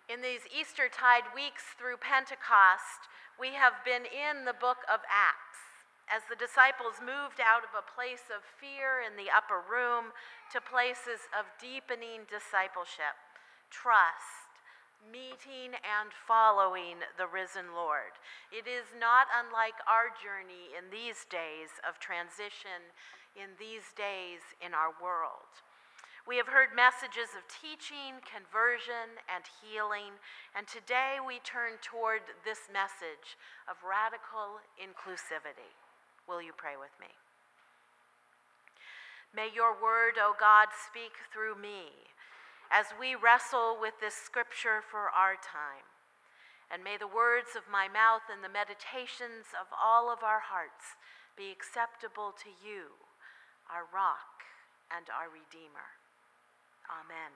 In these Eastertide weeks through Pentecost, we have been in the book of Acts as the disciples moved out of a place of fear in the upper room to places of deepening discipleship, trust, meeting and following the risen Lord. It is not unlike our journey in these days of transition, in these days in our world. We have heard messages of teaching, conversion, and healing, and today we turn toward this message of radical inclusivity. Will you pray with me? May your word, O God, speak through me as we wrestle with this scripture for our time. And may the words of my mouth and the meditations of all of our hearts be acceptable to you, our rock and our Redeemer. Amen.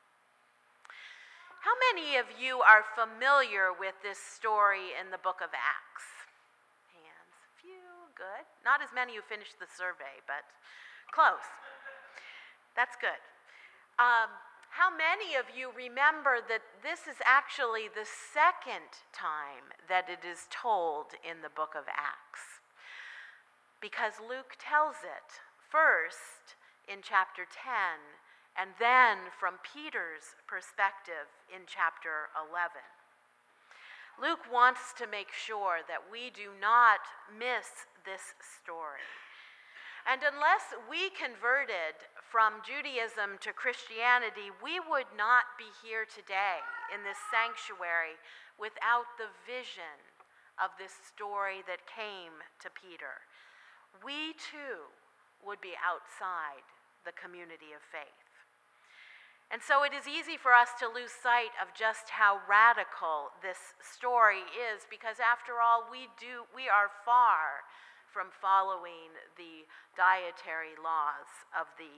How many of you are familiar with this story in the book of Acts? Hands, few, good. Not as many who finished the survey, but close. That's good. How many of you remember that this is actually the second time that it is told in the book of Acts? Because Luke tells it first in chapter 10, and then from Peter's perspective in chapter 11. Luke wants to make sure that we do not miss this story. And unless we converted from Judaism to Christianity, we would not be here today in this sanctuary without the vision of this story that came to Peter. We too would be outside the community of faith. And so it is easy for us to lose sight of just how radical this story is, because after all, we are far from following the dietary laws of the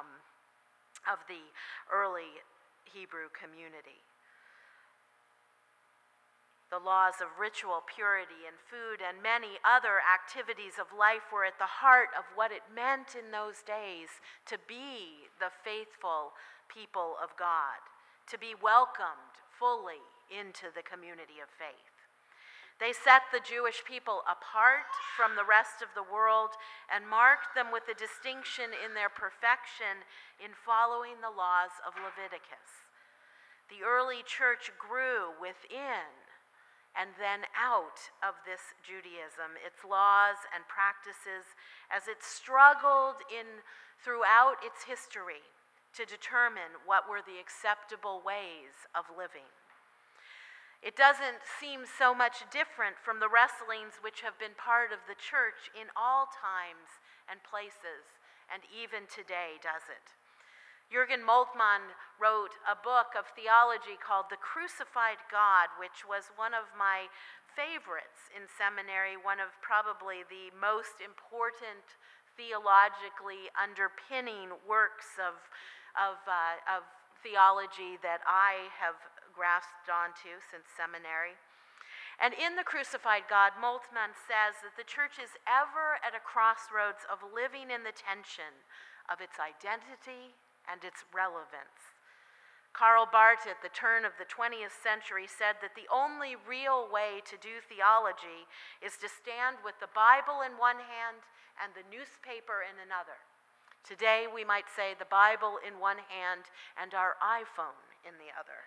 early Hebrew community. The laws of ritual purity and food and many other activities of life were at the heart of what it meant in those days to be the faithful people of God, to be welcomed fully into the community of faith. They set the Jewish people apart from the rest of the world and marked them with a distinction in their perfection in following the laws of Leviticus. The early church grew within and then out of this Judaism, its laws and practices, as it struggled throughout its history to determine what were the acceptable ways of living. It doesn't seem so much different from the wrestlings which have been part of the church in all times and places, and even today, does it? Jürgen Moltmann wrote a book of theology called The Crucified God, which was one of my favorites in seminary, one of probably the most important theologically underpinning works of theology that I have grasped onto since seminary. And in The Crucified God, Moltmann says that the church is ever at a crossroads of living in the tension of its identity and its relevance. Karl Barth, at the turn of the 20th century, said that the only real way to do theology is to stand with the Bible in one hand and the newspaper in another. Today, we might say the Bible in one hand and our iPhone in the other.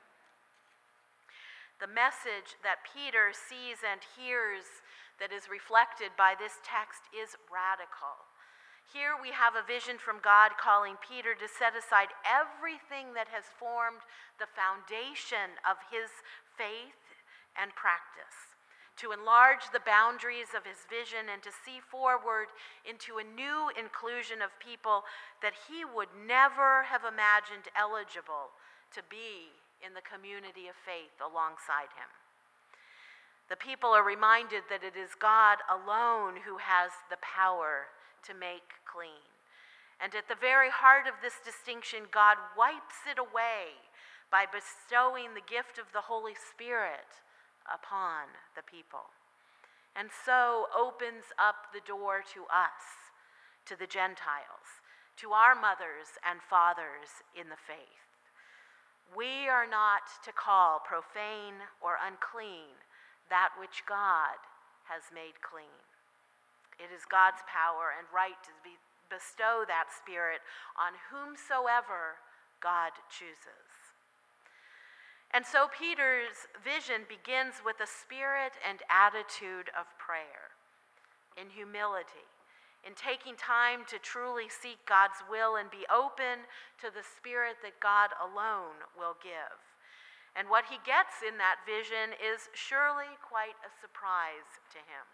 The message that Peter sees and hears that is reflected by this text is radical. Here we have a vision from God calling Peter to set aside everything that has formed the foundation of his faith and practice, to enlarge the boundaries of his vision and to see forward into a new inclusion of people that he would never have imagined eligible to be in the community of faith alongside him. The people are reminded that it is God alone who has the power to make clean. And at the very heart of this distinction, God wipes it away by bestowing the gift of the Holy Spirit upon the people, and so opens up the door to us, to the Gentiles, to our mothers and fathers in the faith. We are not to call profane or unclean that which God has made clean. It is God's power and right to bestow that Spirit on whomsoever God chooses. And so Peter's vision begins with a spirit and attitude of prayer, in humility, in taking time to truly seek God's will and be open to the Spirit that God alone will give. And what he gets in that vision is surely quite a surprise to him.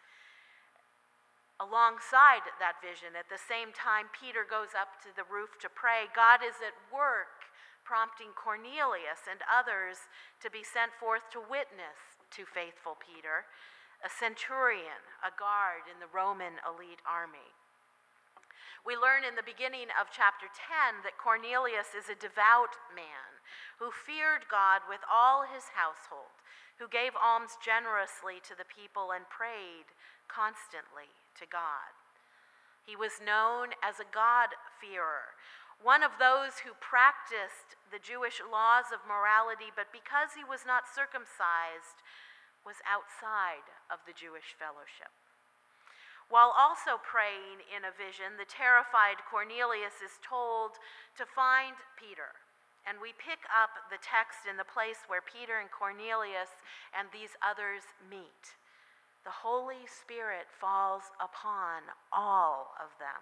Alongside that vision, at the same time Peter goes up to the roof to pray, God is at work, prompting Cornelius and others to be sent forth to witness to faithful Peter, a centurion, a guard in the Roman elite army. We learn in the beginning of chapter 10 that Cornelius is a devout man who feared God with all his household, who gave alms generously to the people and prayed constantly to God. He was known as a God-fearer, one of those who practiced the Jewish laws of morality, but because he was not circumcised, was outside of the Jewish fellowship. While also praying in a vision, the terrified Cornelius is told to find Peter. And we pick up the text in the place where Peter and Cornelius and these others meet. The Holy Spirit falls upon all of them.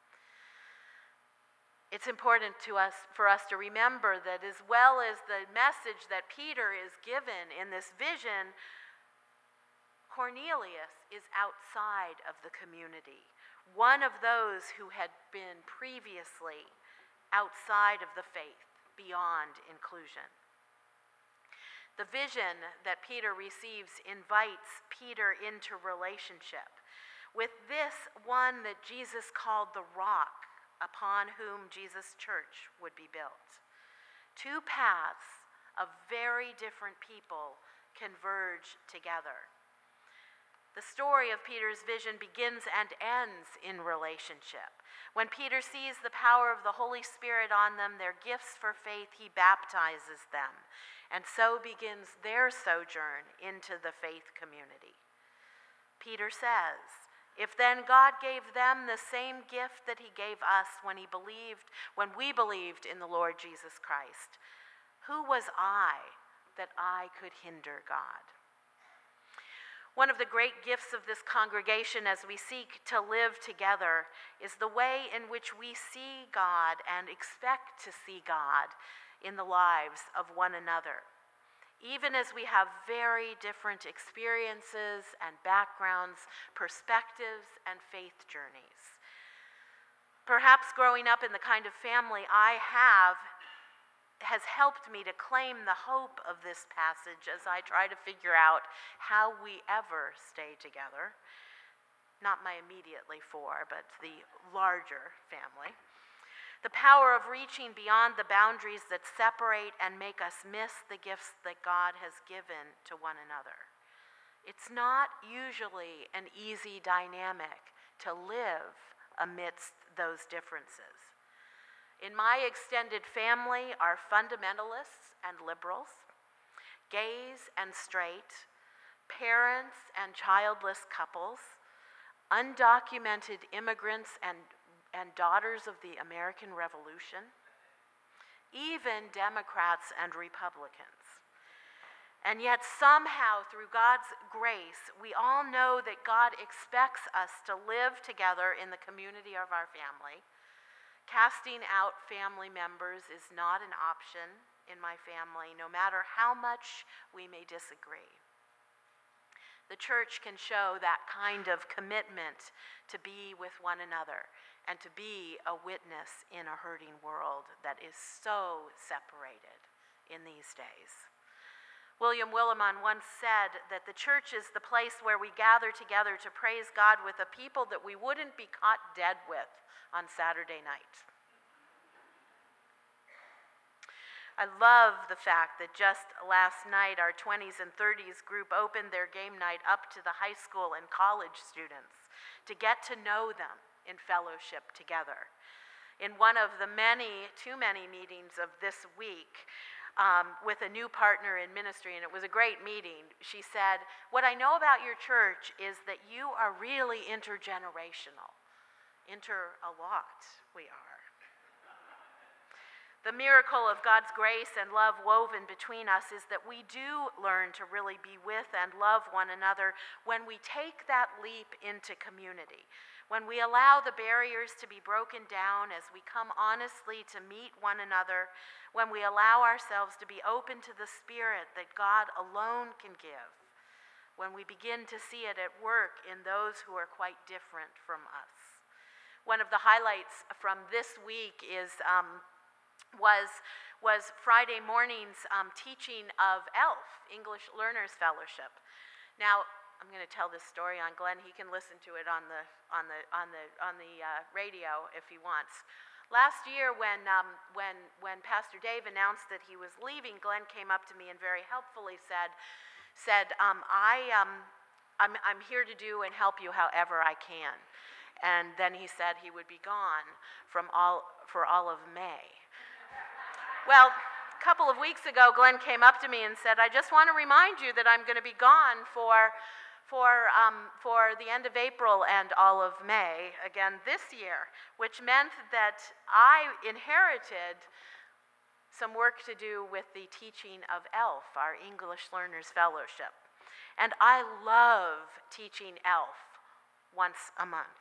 It's important for us to remember that as well as the message that Peter is given in this vision, Cornelius is outside of the community, one of those who had been previously outside of the faith, beyond inclusion. The vision that Peter receives invites Peter into relationship with this one that Jesus called the rock upon whom Jesus' church would be built. Two paths of very different people converge together. The story of Peter's vision begins and ends in relationship. When Peter sees the power of the Holy Spirit on them, their gifts for faith, he baptizes them, and so begins their sojourn into the faith community. Peter says, "If then God gave them the same gift that he gave us when we believed in the Lord Jesus Christ, who was I that I could hinder God?" One of the great gifts of this congregation as we seek to live together is the way in which we see God and expect to see God in the lives of one another, even as we have very different experiences and backgrounds, perspectives, and faith journeys. Perhaps growing up in the kind of family I have has helped me to claim the hope of this passage as I try to figure out how we ever stay together. Not my immediately four, but the larger family. The power of reaching beyond the boundaries that separate and make us miss the gifts that God has given to one another. It's not usually an easy dynamic to live amidst those differences. In my extended family are fundamentalists and liberals, gays and straight, parents and childless couples, undocumented immigrants and daughters of the American Revolution, even Democrats and Republicans. And yet somehow, through God's grace, we all know that God expects us to live together in the community of our family. Casting out family members is not an option in my family, no matter how much we may disagree. The church can show that kind of commitment to be with one another and to be a witness in a hurting world that is so separated in these days. William Willimon once said that the church is the place where we gather together to praise God with a people that we wouldn't be caught dead with on Saturday night. I love the fact that just last night our 20s and 30s group opened their game night up to the high school and college students to get to know them in fellowship together. In one of the too many meetings of this week, with a new partner in ministry, and it was a great meeting. She said, "What I know about your church is that you are really intergenerational." A lot, we are. The miracle of God's grace and love woven between us is that we do learn to really be with and love one another when we take that leap into community, when we allow the barriers to be broken down as we come honestly to meet one another, when we allow ourselves to be open to the Spirit that God alone can give, when we begin to see it at work in those who are quite different from us. One of the highlights from this week was Friday morning's teaching of ELF, English Learners Fellowship. Now, I'm going to tell this story on Glenn. He can listen to it on the radio if he wants. Last year, when Pastor Dave announced that he was leaving, Glenn came up to me and very helpfully said, I'm here to do and help you however I can. And then he said he would be gone for all of May. Well, a couple of weeks ago, Glenn came up to me and said, "I just want to remind you that I'm going to be gone for the end of April and all of May again this year," which meant that I inherited some work to do with the teaching of ELF, our English Learners Fellowship. And I love teaching ELF once a month.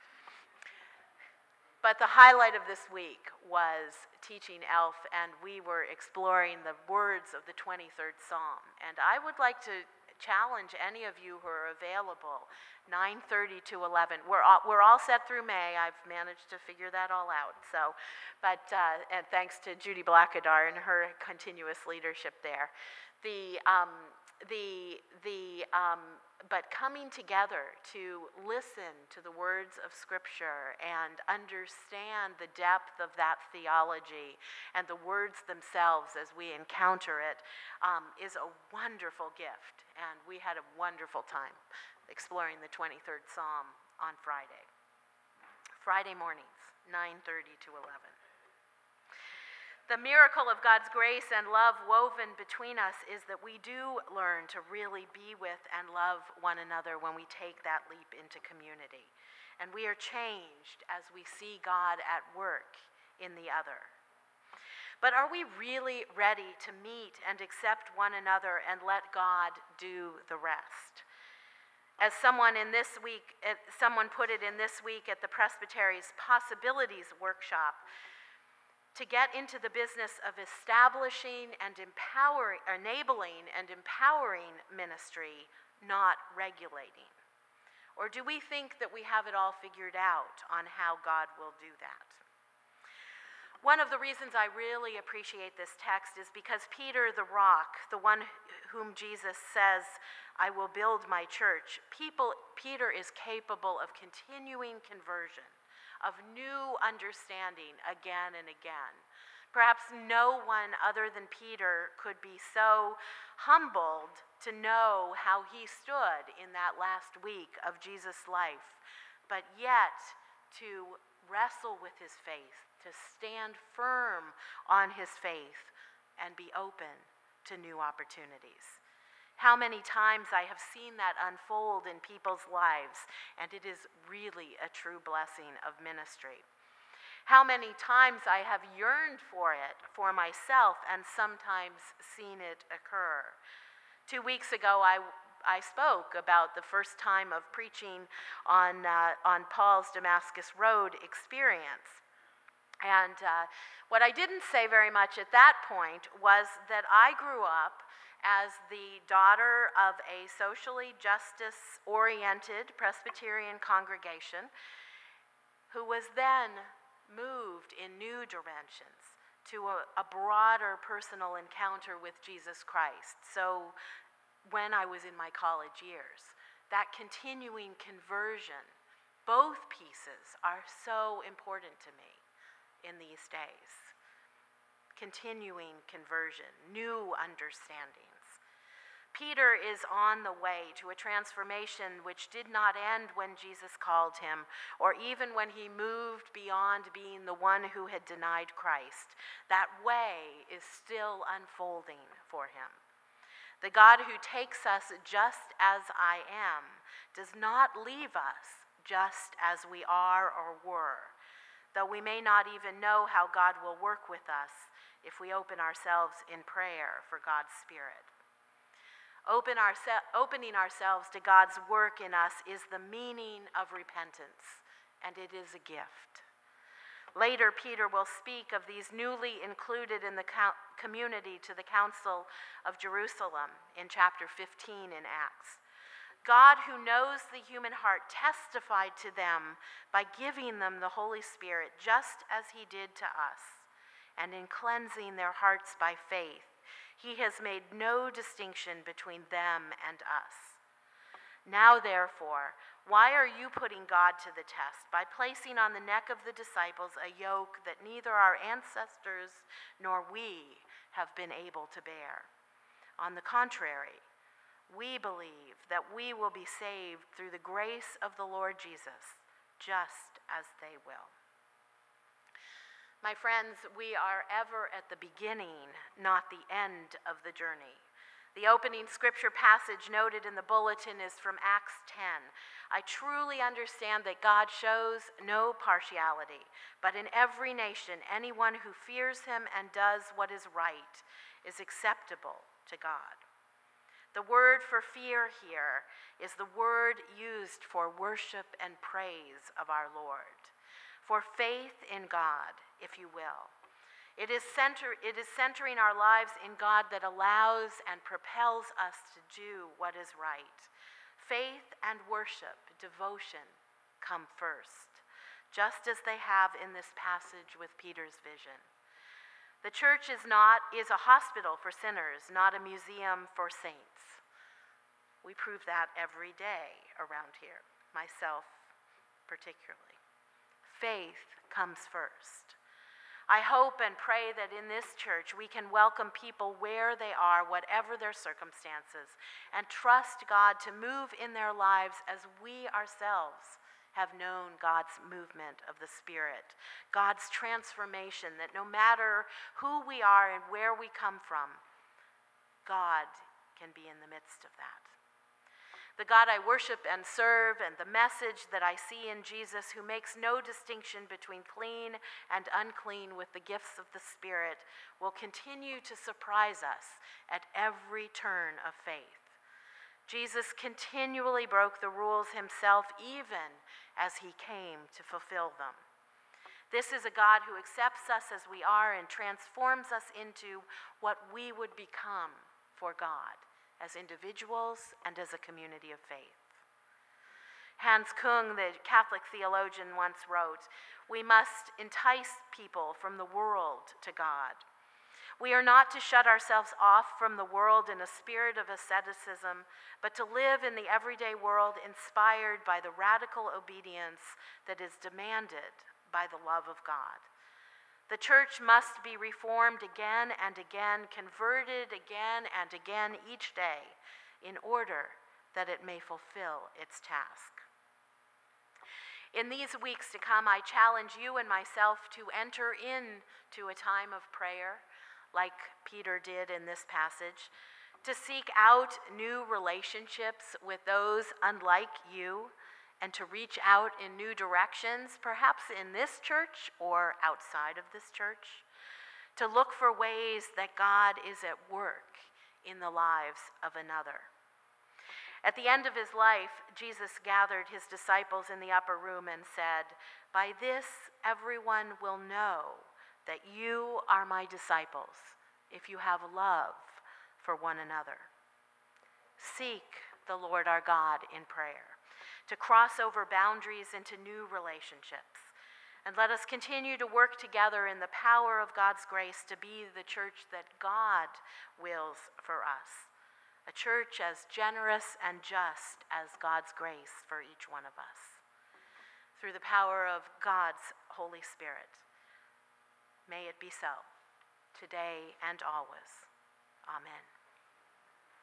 But the highlight of this week was teaching ELF, and we were exploring the words of the 23rd Psalm. And I would like to challenge any of you who are available, 9:30 to 11. We're all set through May. I've managed to figure that all out. So, and thanks to Judy Blackadar and her continuous leadership there. But coming together to listen to the words of Scripture and understand the depth of that theology and the words themselves as we encounter it is a wonderful gift. And we had a wonderful time exploring the 23rd Psalm on Friday mornings, 9:30 to 11. The miracle of God's grace and love woven between us is that we do learn to really be with and love one another when we take that leap into community. And we are changed as we see God at work in the other. But are we really ready to meet and accept one another and let God do the rest? As someone put it in this week at the Presbytery's Possibilities Workshop, to get into the business of establishing and enabling and empowering ministry, not regulating? Or do we think that we have it all figured out on how God will do that? One of the reasons I really appreciate this text is because Peter the rock, the one whom Jesus says, "I will build my church," Peter is capable of continuing conversion, of new understanding again and again. Perhaps no one other than Peter could be so humbled to know how he stood in that last week of Jesus' life, but yet to wrestle with his faith, to stand firm on his faith, and be open to new opportunities. How many times I have seen that unfold in people's lives, and it is really a true blessing of ministry. How many times I have yearned for it for myself and sometimes seen it occur. 2 weeks ago, I spoke about the first time of preaching on Paul's Damascus Road experience. And what I didn't say very much at that point was that I grew up as the daughter of a socially justice-oriented Presbyterian congregation who was then moved in new dimensions to a broader personal encounter with Jesus Christ. So when I was in my college years, that continuing conversion, both pieces are so important to me in these days. Continuing conversion, new understandings. Peter is on the way to a transformation which did not end when Jesus called him, or even when he moved beyond being the one who had denied Christ. That way is still unfolding for him. The God who takes us just as I am does not leave us just as we are or were, though we may not even know how God will work with us if we open ourselves in prayer for God's Spirit. Opening ourselves to God's work in us is the meaning of repentance, and it is a gift. Later, Peter will speak of these newly included in the community to the Council of Jerusalem in chapter 15 in Acts. God, who knows the human heart, testified to them by giving them the Holy Spirit, just as he did to us, and in cleansing their hearts by faith. He has made no distinction between them and us. Now, therefore, why are you putting God to the test by placing on the neck of the disciples a yoke that neither our ancestors nor we have been able to bear? On the contrary, we believe that we will be saved through the grace of the Lord Jesus, just as they will. My friends, we are ever at the beginning, not the end of the journey. The opening scripture passage noted in the bulletin is from Acts 10. I truly understand that God shows no partiality, but in every nation, anyone who fears him and does what is right is acceptable to God. The word for fear here is the word used for worship and praise of our Lord, for faith in God, if you will. It is centering our lives in God that allows and propels us to do what is right. Faith and worship, devotion, come first, just as they have in this passage with Peter's vision. The church is a hospital for sinners, not a museum for saints. We prove that every day around here, myself particularly. Faith comes first. I hope and pray that in this church we can welcome people where they are, whatever their circumstances, and trust God to move in their lives as we ourselves have known God's movement of the Spirit, God's transformation, that no matter who we are and where we come from, God can be in the midst of that. The God I worship and serve, and the message that I see in Jesus, who makes no distinction between clean and unclean with the gifts of the Spirit, will continue to surprise us at every turn of faith. Jesus continually broke the rules himself, even as he came to fulfill them. This is a God who accepts us as we are and transforms us into what we would become for God, as individuals and as a community of faith. Hans Kung, the Catholic theologian, once wrote, "We must entice people from the world to God. We are not to shut ourselves off from the world in a spirit of asceticism, but to live in the everyday world inspired by the radical obedience that is demanded by the love of God. The church must be reformed again and again, converted again and again each day, in order that it may fulfill its task." In these weeks to come, I challenge you and myself to enter into a time of prayer, like Peter did in this passage, to seek out new relationships with those unlike you, and to reach out in new directions, perhaps in this church or outside of this church, to look for ways that God is at work in the lives of another. At the end of his life, Jesus gathered his disciples in the upper room and said, "By this everyone will know that you are my disciples, if you have love for one another." Seek the Lord our God in prayer, to cross over boundaries into new relationships. And let us continue to work together in the power of God's grace to be the church that God wills for us. A church as generous and just as God's grace for each one of us. Through the power of God's Holy Spirit, may it be so, today and always. Amen.